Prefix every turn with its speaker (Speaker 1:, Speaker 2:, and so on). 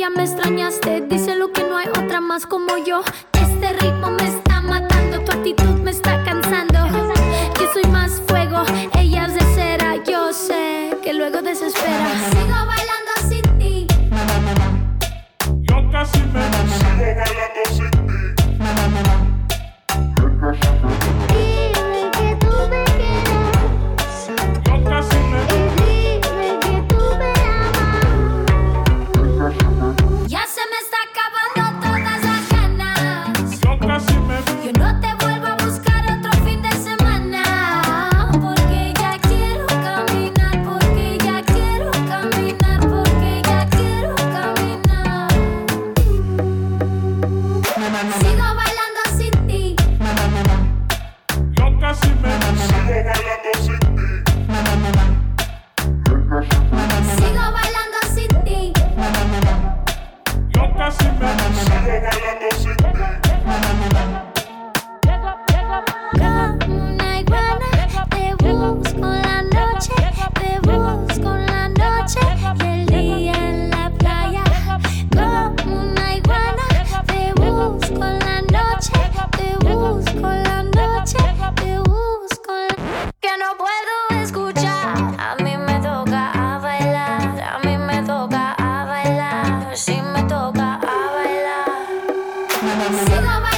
Speaker 1: ya me extrañaste. Díselo que no hay otra más como yo. Este ritmo me está matando, tu actitud me está cansando. Yo soy más fuego, ella es de cera. Yo sé que luego desespera. Sigo bailando sin ti.
Speaker 2: Yo casi me sigo bailando sin ti.
Speaker 1: Dime que tú me quieres.
Speaker 2: Yo casi me
Speaker 1: Dime que tú me amas. Ya se me está acabando todas las ganas.
Speaker 2: Yo casi me
Speaker 1: Yo no te vuelvo a buscar otro fin de semana. Porque ya quiero caminar. Porque ya quiero caminar. Porque ya quiero caminar. Sigo bailando sin ti.
Speaker 2: Yo casi me sigo bailando sin ti.
Speaker 1: Sigo bailando sin ti.
Speaker 2: Yo casi me sigo bailando sin ti.
Speaker 1: Como una iguana, te busco en la noche, te busco en la noche y el día en la playa. Como una iguana, te busco en la noche, te busco en la noche, te busco en la... Que no puedo escuchar, a mí me toca a bailar, a mí me toca a bailar, sí me toca a bailar. Sigo bailando.